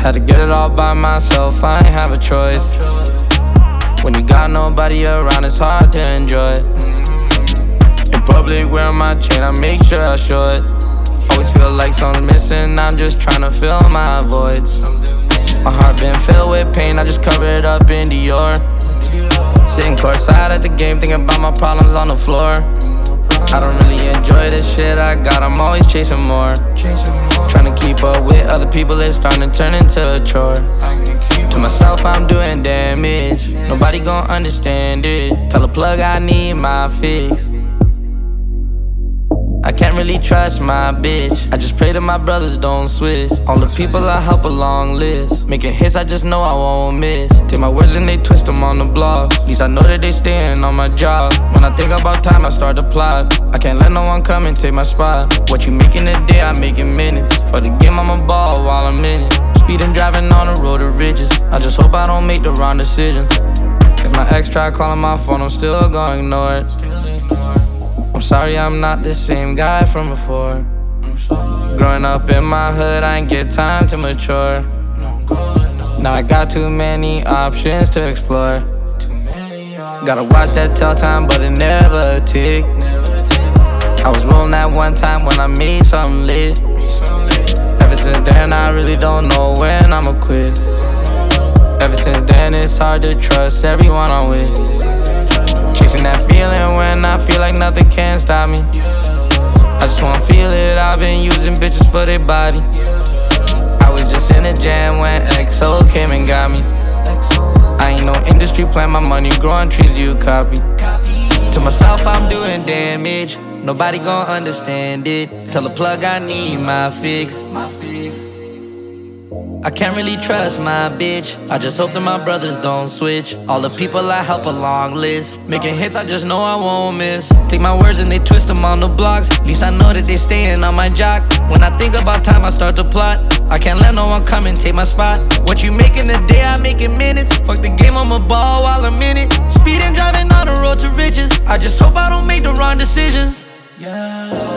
Had to get it all by myself, I ain't have a choice. When you got nobody around, it's hard to enjoy it. In public, wearing my chain, I make sure I show it. Always feel like something's missing, I'm just trying to fill my voids. My heart been filled with pain, I just cover it up in Dior. Sitting courtside at the game, thinking about my problems on the floor. I don't really enjoy the shit I got, I'm always chasing more. Trying to keep up with other people, it's starting to turn into a chore. To myself, I'm doing damage, nobody gon' understand it. Tell the plug I need my fix. I can't really trust my bitch, I just pray that my brothers don't switch. All the people I help a long list, making hits I just know I won't miss. Take my words and they twist them on the blog, at least I know that they staying on my job. When I think about time, I start to plot. I can't let no one come and take my spot. What you make in a day, I make in minutes. For the game, I'ma ball while I'm in it. Speeding, driving on the road to riches, I just hope I don't make the wrong decisions. If my ex try calling my phone, I'm still gonna ignore it. I'm sorry I'm not the same guy from before. Growing up in my hood, I ain't get time to mature. Now I got too many options to explore. Gotta watch that tell time, but it never tick. I was rolling that one time when I made something lit. Ever since then, I really don't know when I'ma quit. Ever since then, it's hard to trust everyone I'm with. Chasing that feeling when I feel like nothing can stop me. I just wanna feel it, I've been using bitches for their body. I was just in a jam when XO came and got me. I ain't no industry plan, my money growing trees, do you copy? To myself, I'm doing damage, nobody gon' understand it. Tell the plug I need my fix. I can't really trust my bitch, I just hope that my brothers don't switch. All the people I help a long list, making hits I just know I won't miss. Take my words and they twist them on the blocks, at least I know that they staying on my jock. When I think about time, I start to plot. I can't let no one come and take my spot. What you make in a day, I make in minutes. Fuck the game, I'ma ball while I'm in it. Speeding, driving on the road to riches, I just hope I don't make the wrong decisions. Yeah.